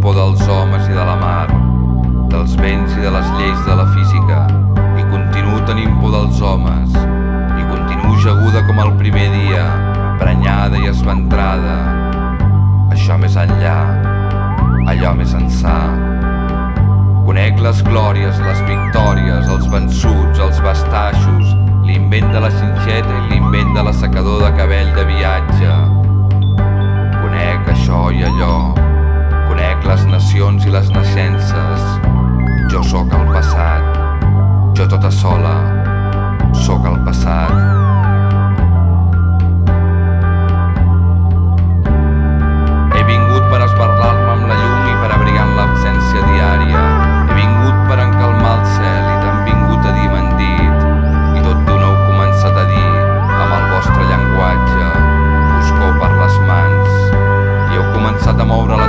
por dels homes i de la mar, dels vents i de les lleis de la física, i continuo tenint por dels homes, i continuo jaguda com el primer dia, prenyada i esventrada. Això més enllà, allò més ençà. Conec les glòries, les victòries, els vençuts, els bastaixos, l'invent de la xinxeta i l'invent de l'assecador de cabell de viatge. Conec això i allò, conec les nacions i les naixences. Jo sóc el passat, jo tota sola sóc el passat. He vingut per esbarlar-me amb la llum i per abrigar l'absència diària. He vingut per encalmar el cel i t'han vingut a dir m'han dit, i tot d'una heu començat a dir amb el vostre llenguatge, foscor per les mans, i heu començat a moure la